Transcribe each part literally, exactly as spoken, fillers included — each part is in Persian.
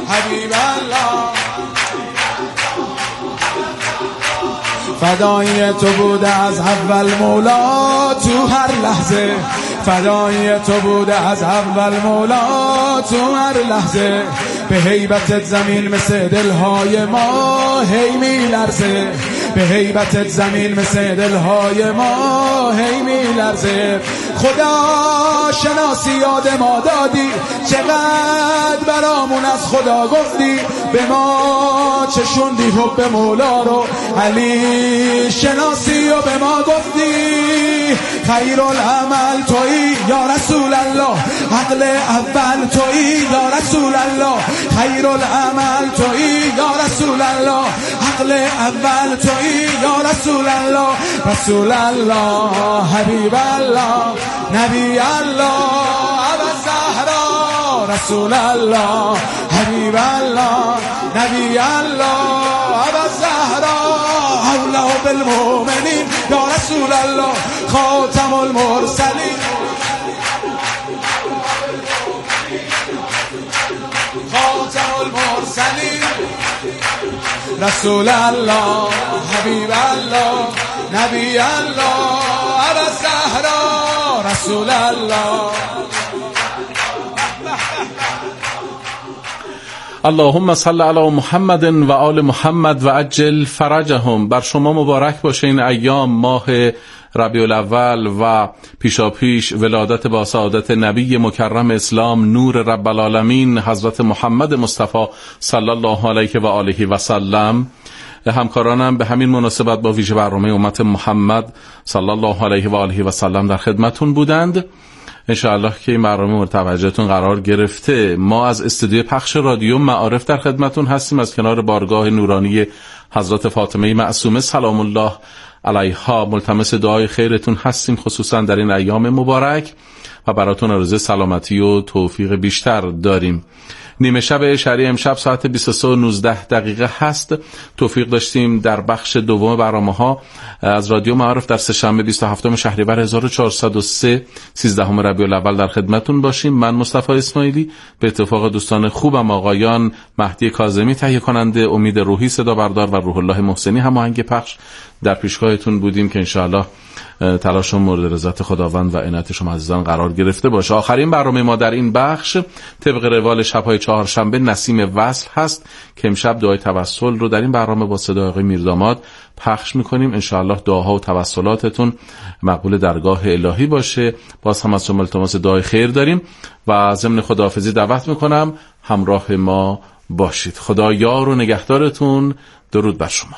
حبیب الله. فدای تو بوده از اول مولا تو هر لحظه، فدای تو بوده از اول مولا تو هر لحظه. به هیبتت زمین مثل دلهای ما هی می لرزه، به هیبتت زمین مثل دلهای ما هی می لرزه. خدا شناسی یاد ما دادی، چقدر برامون از خدا گفتی، به ما چشوندی حب مولا رو. علی شناسی و به ما گفتی، خیر العمل تویی یا رسول الله، عقل اول تویی یا رسول الله، خیر العمل تویی یا رسول الله، عقل اول تویی یا رسول الله. رسول الله حبیب الله نبی الله ابا الزهرا، رسول الله حبیب الله نبی الله ابا الزهرا، اولا بالمؤمنین یا رسول الله، خاتم المرسلین، خاتم المرسلین. رسول الله حبیب الله نبی الله ابا الزهرا، رسول الله. اللهم صل علی محمد و آل محمد و عجل فرجهم. بر شما مبارک باشه این ایام، ماه ربیع الاول و پیشا پیش ولادت با سعادت نبی مکرم اسلام نور رب العالمین حضرت محمد مصطفی صلی الله علیه و آله و سلم. همکارانم به همین مناسبت با ویژه برنامه امت محمد صلی الله علیه و آله و سلم در خدمتون بودند. انشاءالله که این برنامه مورد توجهتون قرار گرفته. ما از استودیوی پخش رادیو معارف در خدمتون هستیم، از کنار بارگاه نورانی حضرت فاطمه معصومه سلام الله علیها ملتمس دعای خیرتون هستیم، خصوصا در این ایام مبارک، و براتون آرزوی سلامتی و توفیق بیشتر داریم. نیمه شب شهری امشب ساعت بیست و سه و نوزده دقیقه هست. توفیق داشتیم در بخش دوم برنامه‌ها از رادیو معارف در سه‌شنبه بیست و هفتم شهریور هزار و چهارصد و سه سیزدهم ربیع الاول در خدمتتون باشیم. من مصطفی اسماعیلی به اتفاق دوستان خوبم آقایان مهدی کاظمی تهیه کننده، امید روحی صدا بردار و روح الله محسنی هماهنگ پخش در پیشگاهتون بودیم که انشاءالله تلاشم مورد رضایت خداوند و عنایت شما عزیزان قرار گرفته باشه. آخرین برنامه ما در این بخش طبق روال شب‌های چهارشنبه نسیم وصل هست که امشب دعای توسل رو در این برنامه با صدای آقای میرداماد پخش میکنیم. انشاءالله دعاها و توسلاتتون مقبول درگاه الهی باشه. باز هم از شما التماس دعای خیر داریم و ضمن خداحافظی دعوت میکنم همراه ما باشید. خدا یار و نگهدارتون. درود بر شما.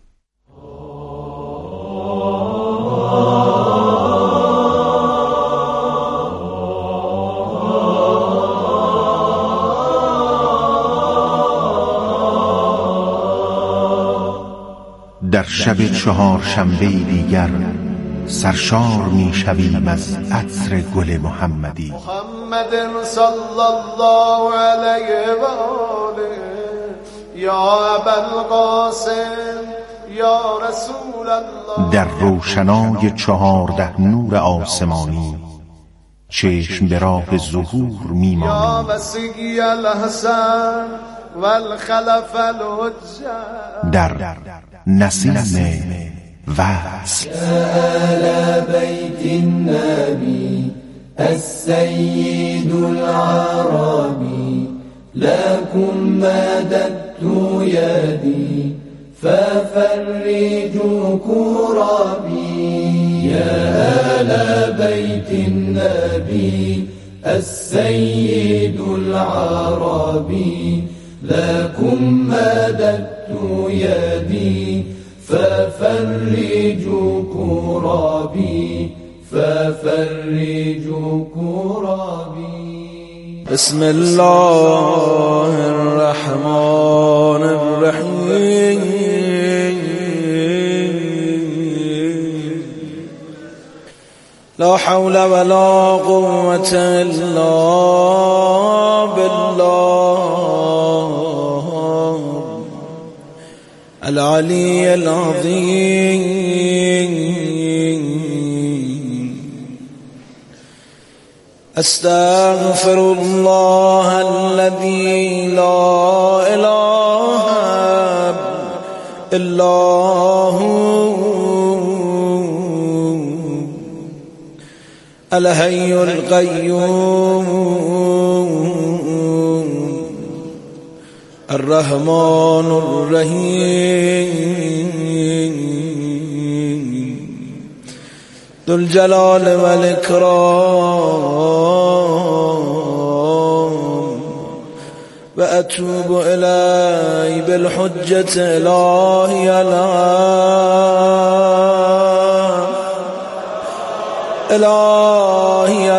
در شب چهار شنبه دیگر سرشار می شویم از عطر گل محمدی. محمد صلی الله علیه و آله یا ابوالقاسم یا رسول الله. در روشنای چهارده نور آسمانی چشم به راه ظهور می مانیم. یا مسیح الحسن والخلف الحجه. در نسیم وصل. آل بیت النبی السید العربی لكم مددت يدي ففرجوا كربي. يا آل بيت النبي السيد العربي لكم مددت يدي ففرجوا كربي ففرجوا كربي. بسم الله الرحمن الرحيم. لا حول ولا قوة إلا بالله العلي العظيم. استغفر الله الذي لا الله الحي القيوم الرحمن الرحيم ذو الجلال والإكرام وأتوب إلي بالحجة إلهي الآن إلهي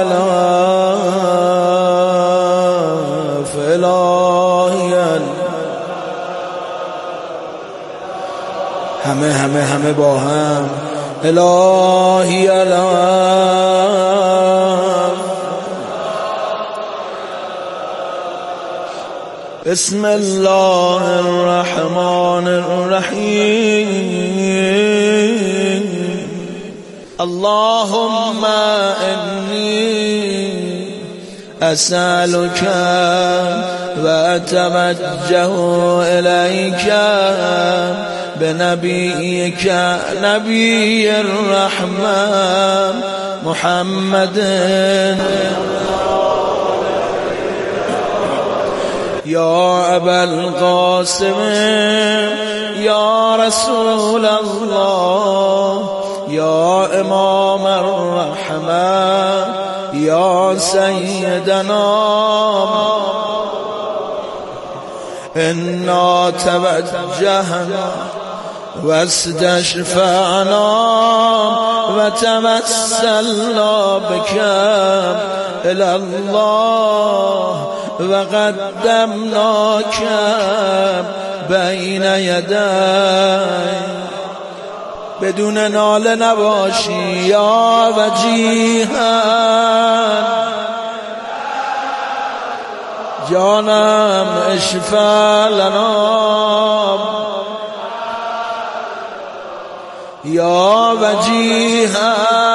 الآن فإلهي همه همه همه با هم الهی الان بسم الله الرحمن الرحیم اللهم انی اسألك واتوجه الیک بنبيك نبي الرحمة محمد يا أبا القاسم يا رسول الله يا إمام الرحمة يا سيدنا إنا توجهنا واستشفعنا وتوسلنا بك إلى الله وقدمناك بين يدي بدون نال نباشی یا وجیها جانم اشفا لنا یا وجیها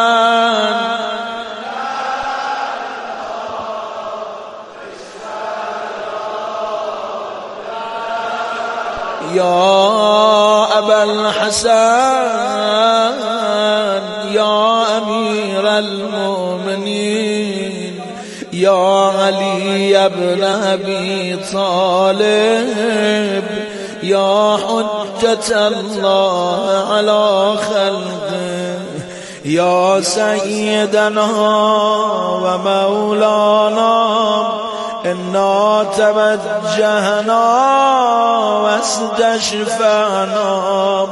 یا ابا الحسن یا امیر المؤمنین یا علی ابن ابی طالب یا حجة الله على خلقه یا سیدنا و مولانا انا توجهنا واستشفعنا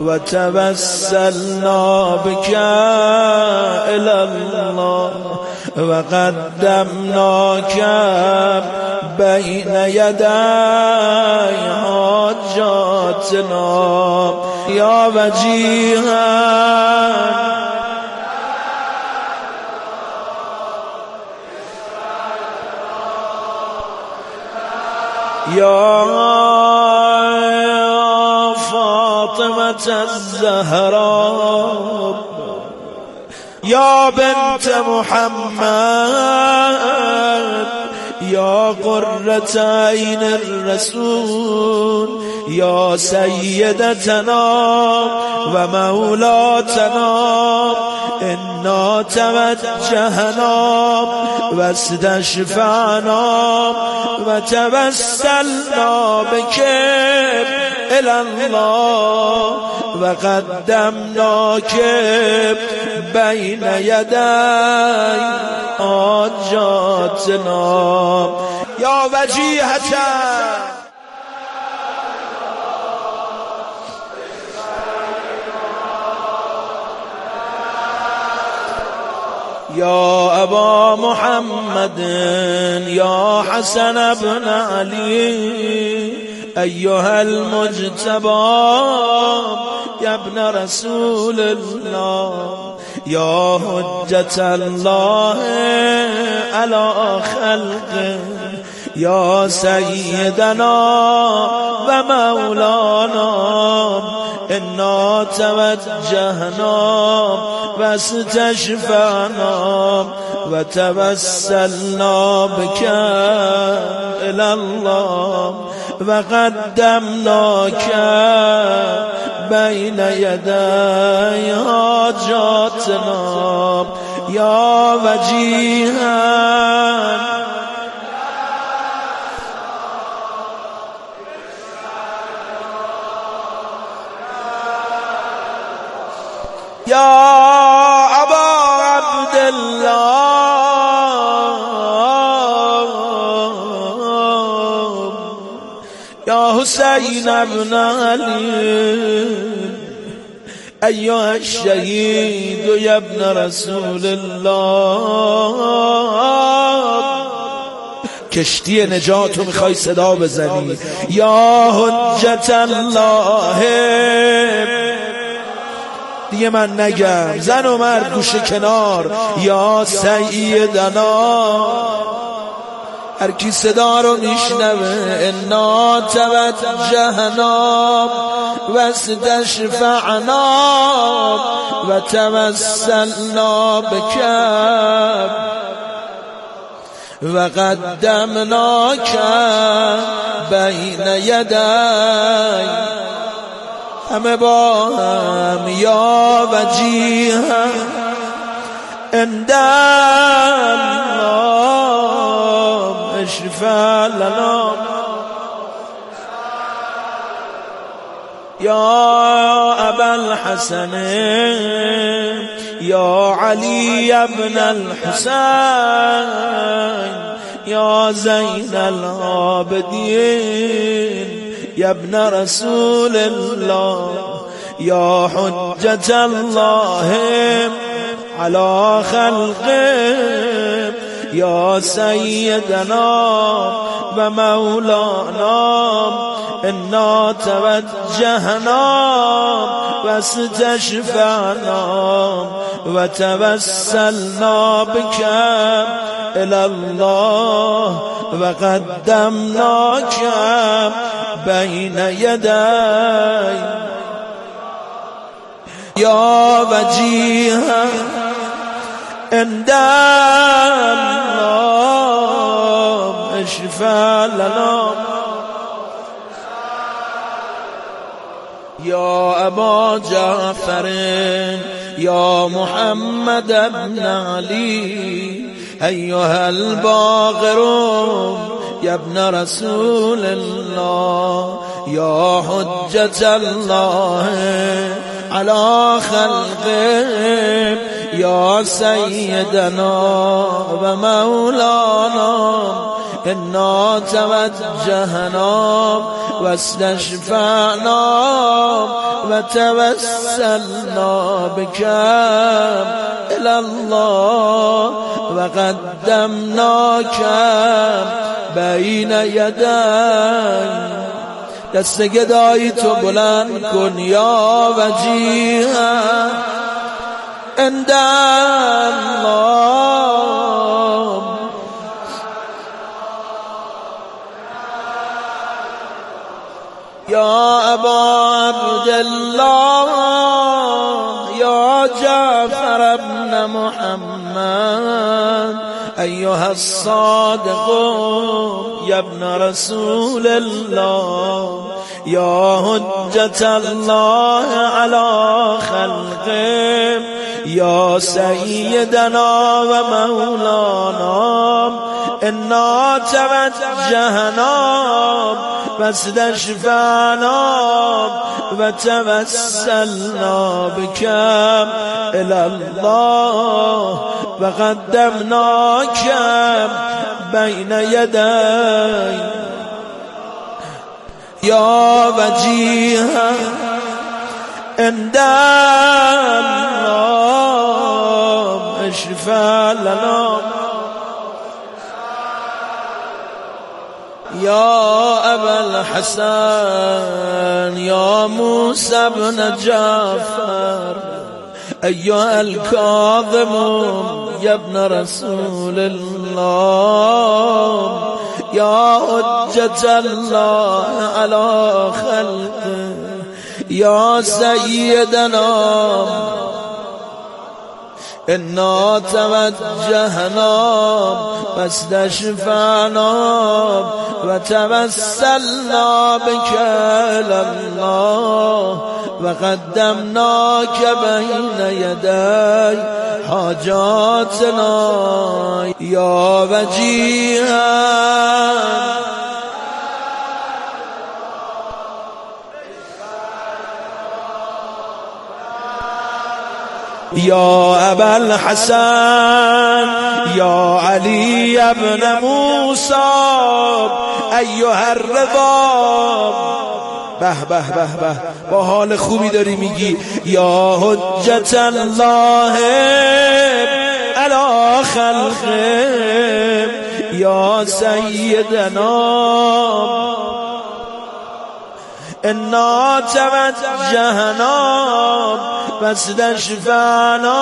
وتوسلنا بك إلى الله وقدمناك بين يدي حاجاتنا يا وجيها يا فاطمة الزهراء يا بنت محمد يا قرة عين الرسول يا سيدتنا ومولاتنا إنا توجهنا واستشفعنا وتوسلنا بك إلى الله وقدمناك بين يدي حاجاتنا يا وجيهة يا أبا محمد يا حسن بن علي أيها المجتبى يا ابن رسول الله يا حجة الله على خلقه يا سيدنا ومولانا إنا توجهنا واستشفعنا وتوسلنا بك إلى الله وقدمناك بين يدي حاجاتنا يا وجيها يا أبا عبد الله يا حسين بن علي أيها الشهيد يا ابن رسول الله کشتی نجاتو میخوای صدا بزنی یا حجت الله دیگه من نگم زن و مرد گوشه کنار یا سیدنا هر کی صدا رو میشنوه انا توجهنا و استشفعنا و توسلنا بک و قدمناک بین یدی همه با هم یا وجیها عند الله اشفع لنا یا ابا الحسن یا علی ابن الحسین یا زین العابدین يا ابن رسول الله يا حجة الله على خلقه يا سيدنا ومولانا إنا توجهنا واستشفعنا وتوسلنا بك إلى الله وقدمناك بين يدي يا وجيها عند الله اشفع لنا يا أبا جعفر يا محمد بن علي أيها الباغر يا ابن رسول الله يا حجة الله على خلقه يا سيدنا ومولانا إنا توجهنا واستشفعنا وتوسلنا بك إلى الله وقدمناك بين يدي دست گدایی تو بلند کن یا وجیها عند الله یا ابا عبدالله یا جعفر ابن محمد أيها الصادق يا ابن رسول الله يا حجة الله على خلقه يا سيدنا ومولانا إنا توجهنا واستشفعنا وتوسلنا بك إلى الله وقدمناك بين يدي يا وجيها عند الله اشفع لنا يا أبا الحسن يا موسى بن جعفر أيها الكاظم يا ابن رسول الله يا حجة الله على خلقه يا سيدنا إنا توجهنا واستشفعنا وتوسلنا بك إلى الله وقدمناك بين يدي حاجاتنا يا وجيها يا أبا الحسن يا علي ابن موسى أيها الرضا به به به به با حال خوبی داری میگی یا حجت الله علی خلقه یا سیدنا انا توجهنا واستشفعنا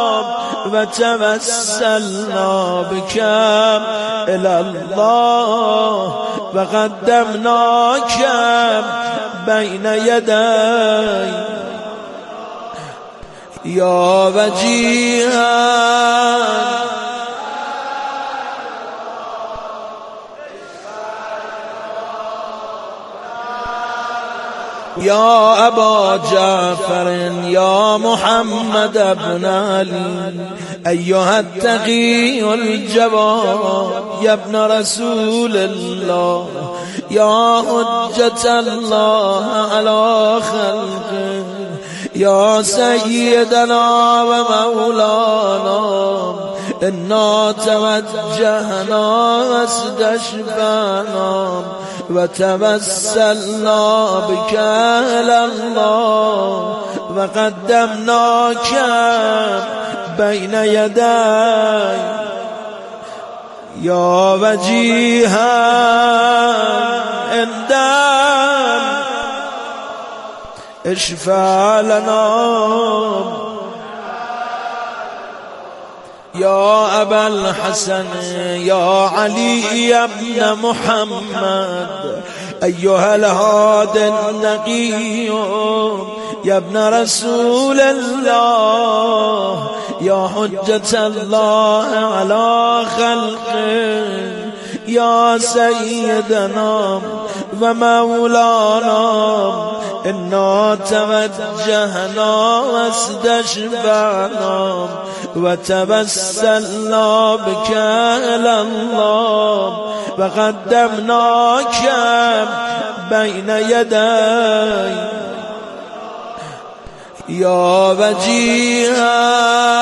وتوسلنا بك إلى الله وقدمناك بين يدي يا وجيها يا أبا جعفر يا محمد بن علي أيها التقي الجواد يا ابن رسول الله يا حجة الله على خلقه يا سيدنا ومولانا إنا توجهنا واستشفعنا وتوسلنا بك إلى الله وقدمناك بين يدي يا وجيها اندم اشفع لنا يا أبا الحسن يا علي ابن محمد أيها الهادي النقي يا ابن رسول الله يا حجة الله على خلقه يا سيدنا ومولانا إنا توجهنا واستشفعنا وتوسلنا بك إلى الله وقدمناك بين يدي يا وجيها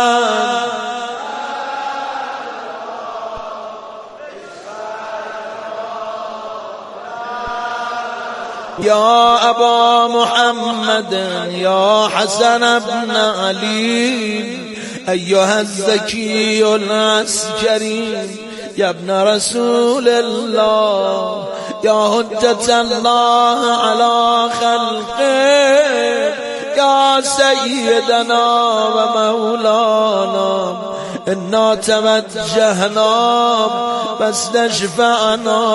يا أبا محمد يا حسن بن علي أيها الزكي العسكري يا ابن رسول الله يا حجة الله على خلقه يا سيدنا ومولانا إنا توجهنا واستشفعنا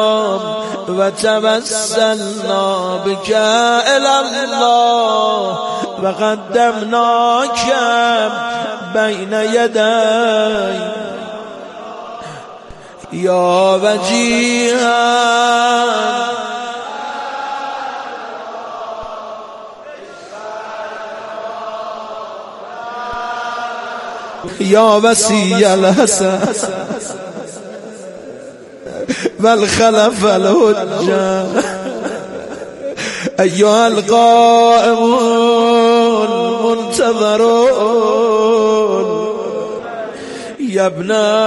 وتوسلنا بك إلى الله وقدمناك بين يدي يا وجيها يا وسي الحسن والخلف الحجة أيها القائمون المنتظرون يا ابن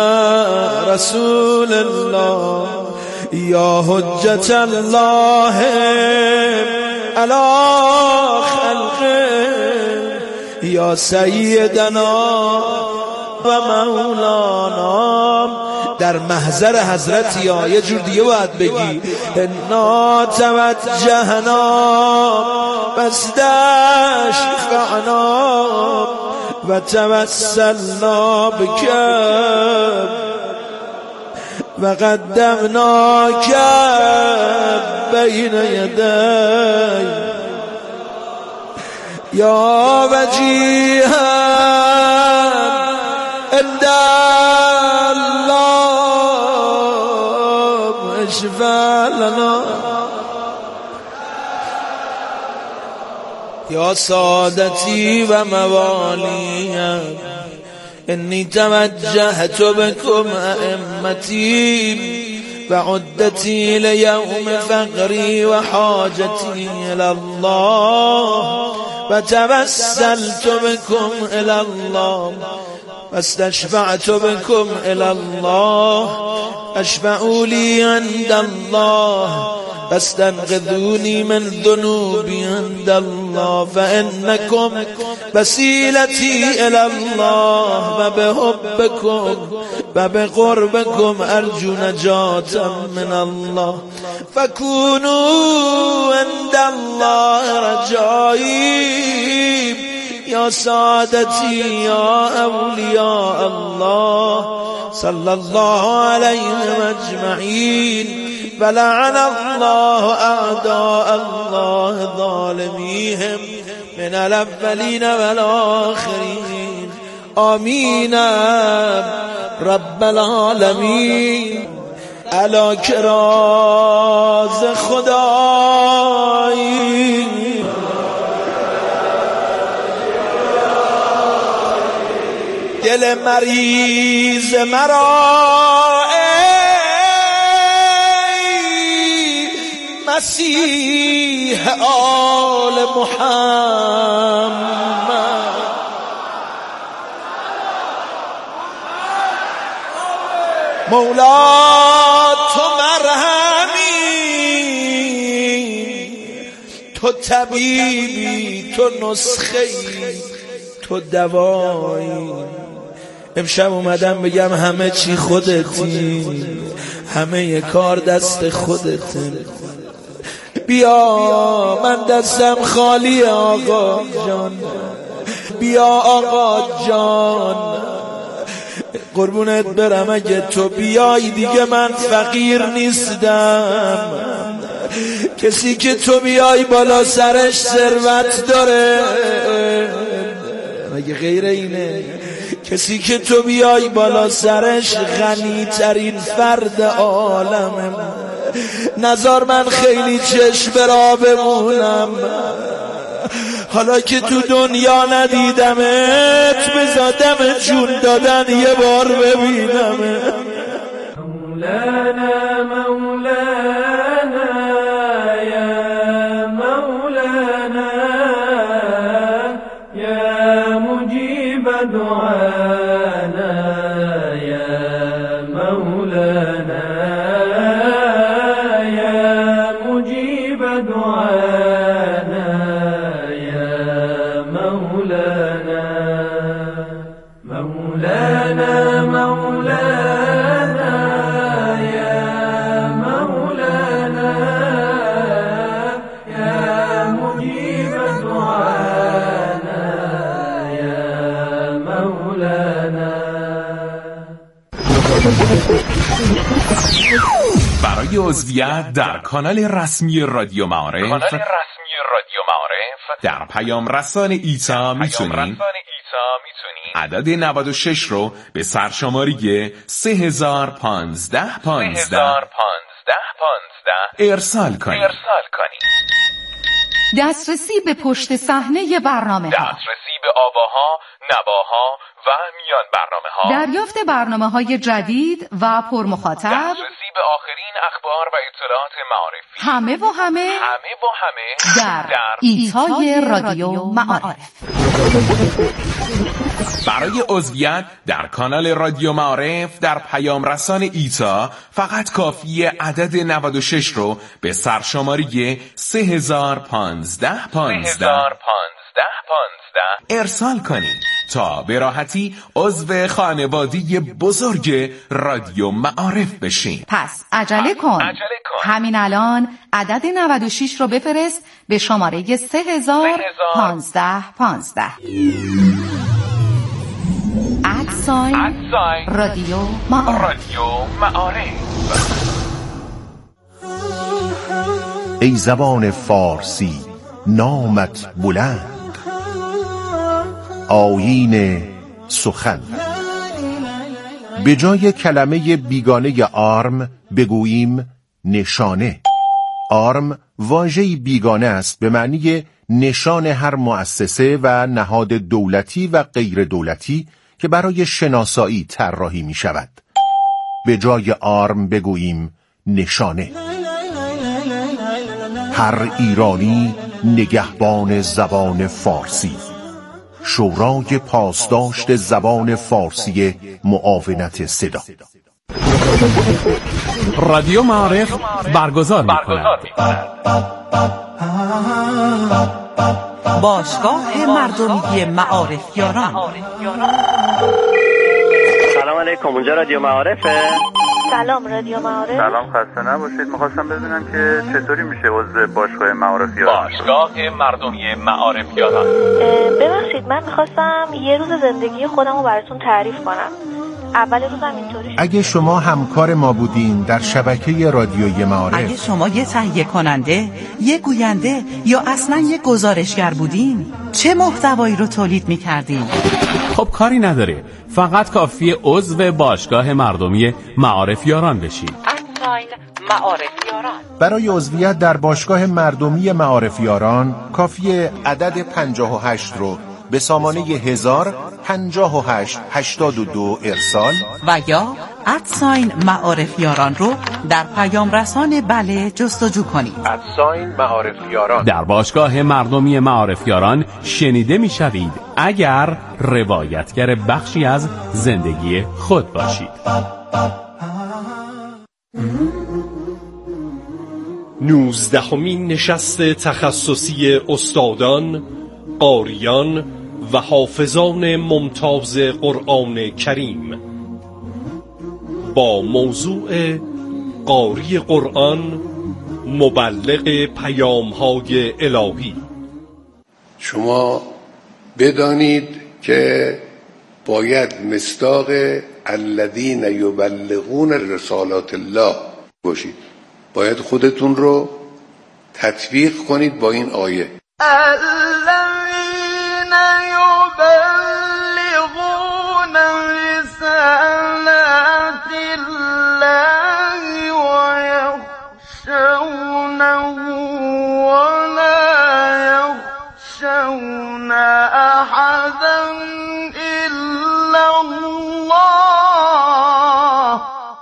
رسول الله يا حجة الله على خلقه يا سيدنا و مولانا. در محضر حضرت یا یه جور دیگه باید بگی انا توجهنا واستشفعنا و توسلنا بک و قدمناک بین یدی یا وجیها عند الله اشفع لنا یا سادتی و موالیم انی توجهت بكم ائمتی و عدتی لیوم فقری و حاجتی الالله و توسلت بكم الالله واستشفعت بكم الالله اشفعوا لي عند الله واستنقذوني من ذنوبي عند الله فإنكم وسيلتي إلى الله وبحبكم وبقربكم أرجو نجاة من الله فكونوا عند الله رجائي يا سادتي يا أولياء الله صلى الله عليهم أجمعين ولعن الله أعداء الله ظالميهم من الأولين والآخرين آمين رب العالمين على كراز خدای دل مریض مرا مسیح آل محمد مولا تو مرهمی تو طبیبی تو نسخه‌ای تو دوایی امشب اومدم بگم همه چی خودتی همه ی کار دست خودته بیا من دستم خالی آقا جان بیا آقا جان قربونت برم اگه تو بیای دیگه من فقیر نیستم کسی که تو بیای بالا سرش ثروت داره مگه غیر اینه کسی که تو بیای بالا سرش غنی ترین فرد عالمه نظر من خیلی چشم را بمونم حالا که تو دنیا ندیدمت بزادم جون دادن یه بار ببینم مولانا مولانا یا مولانا یا مجیب دعانا یا مولانا یا مجیب دعانا یا مولانا مولانا مولانا یا مولانا یا مجیب دعانا یا مولانا. برای عضویت در کانال رسمی رادیو معارف کانال رسمی رادیو معارف در پیام رسان ایتا میتونید عدد نود و شش رو به سرشماری سه هزار و پانزده پانزده ارسال کنید. ارسال کنید. دسترسی به پشت صحنه برنامه ها، دسترسی به آواها، نواها و میان برنامه ها، دریافت برنامه های جدید و پرمخاطب، دسترسی به آخرین اخبار و اطلاعات معارفی، همه و همه همه و همه در, در ایتای رادیو معارف. برای عضویت در کانال رادیو معارف در پیام رسان ایتا فقط کافیه عدد نود و شش رو به سرشماری سه هزار و پانزده پانزده ارسال کنید تا به راحتی عضو خانواده بزرگ رادیو معارف بشین. پس عجله کن. عجله کن. همین الان عدد نود و شش رو بفرست به شماره سه هزار و پانزده پانزده. ادساین رادیو معارف. رادیو معارف. ای زبان فارسی نامت بلند، آیین سخن. به جای کلمه بیگانه آرم بگوییم نشانه. آرم واژه‌ای بیگانه است به معنی نشان هر مؤسسه و نهاد دولتی و غیر دولتی که برای شناسایی طراحی می شود. به جای آرم بگوییم نشانه. هر ایرانی نگهبان زبان فارسی، شورای پاسداشت زبان فارسی معاونت صدا. رادیو معارف برگزار می‌کند. باشگاه مردمی معارفیاران. سلام علیکم، اونجا رادیو معارفه؟ سلام رادیو معارف. سلام، خسته نباشید. میخواستم بدونم که چطوری میشه عضو باشگاه معارفیاران. باشگاه مردمی معارفیاران. ببخشید من میخواستم یه روز زندگی خودم رو براتون تعریف کنم. اول روزم اینطوری شد. اگه شما همکار ما بودین در شبکه رادیوی معارف، اگه شما یه تهیه کننده، یه گوینده یا اصلا یه گزارشگر بودین، چه محتوایی رو تولید میکردین؟ خب کاری نداره، فقط کافیه عضو باشگاه مردمی معارفیاران بشید. معارفیاران. برای عضویت در باشگاه مردمی معارفیاران کافیه عدد پنجاه و هشت رو به سامانه هزار پنجاه و هشت هشتاد و دو ارسال و یا ادساین معارفیاران رو در پیام رسان بله جستجو کنید. ادساین معارفیاران. در باشگاه مردمی معارفیاران شنیده میشوید اگر روایتگر بخشی از زندگی خود باشید. نوزدهمین نشست تخصصی استادان، قاریان و حافظان ممتاز قرآن کریم با موضوع قاری قرآن مبلغ پیام‌های الهی. شما بدانید که باید مصداق الذین یبلغون رسالات الله باشید. باید خودتون رو تطبیق کنید با این آیه. الذين يبلغون رسالات الله ويخشونه ولا يخشون أحدا إلا الله.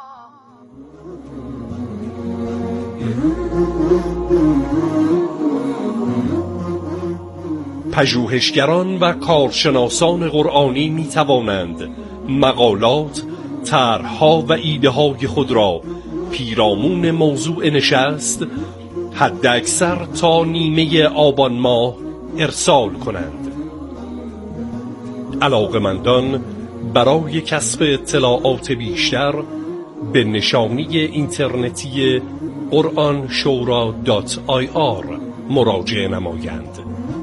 پژوهشگران و کارشناسان قرآنی می توانند مقالات، طرح‌ها و ایده‌های خود را پیرامون موضوع نشست حد اکثر تا نیمه آبان ماه ارسال کنند. علاقمندان برای کسب اطلاعات بیشتر به نشانی اینترنتی قرآن شورا دات آی آر مراجعه نمایند.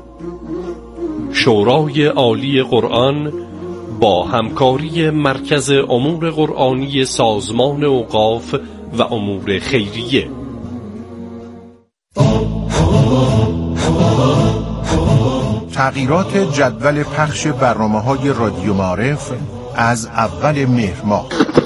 شورای عالی قرآن با همکاری مرکز امور قرآنی سازمان اوقاف و امور خیریه. تغییرات جدول پخش برنامه‌های رادیو معارف از اول مهر ماه.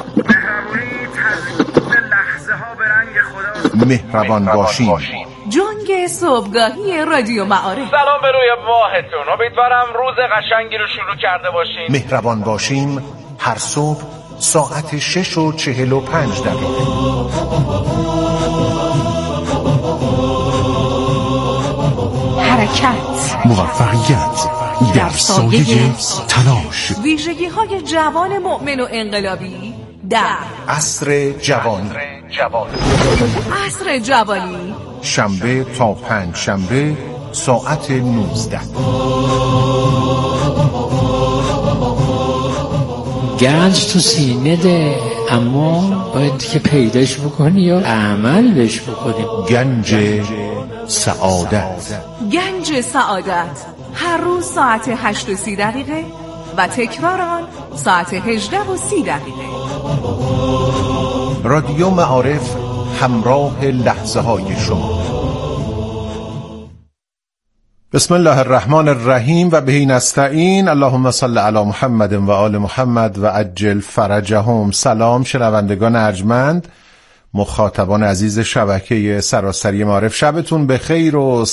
مهربان باشیم. جنگ صبحگاهی رادیو معارف. سلام به روی ماهتون. امیدوارم روز قشنگی رو شروع کرده باشین. مهربان باشیم هر صبح ساعت شش و چهل و پنج دقیقه. حرکت، موفقیت در سایه تلاش، ویژگی های جوان مؤمن و انقلابی در عصر جوانی. عصر جوانی شنبه تا پنج شنبه ساعت نوزده. گنج تو سینه ده، اما باید که پیداش بکنی و عمل بهش بکنی. گنج سعادت. گنج سعادت هر روز ساعت هشت و سی دقیقه و تکرار آن ساعت هجده و سی دقیقه. رادیو معارف، همراه لحظه های شما. بسم الله الرحمن الرحیم و بهی نستعین. اللهم صل علی محمد و آل محمد و عجل فرجهم. سلام شنوندگان ارجمند، مخاطبان عزیز شبکه سراسری معارف، شبتون بخیر و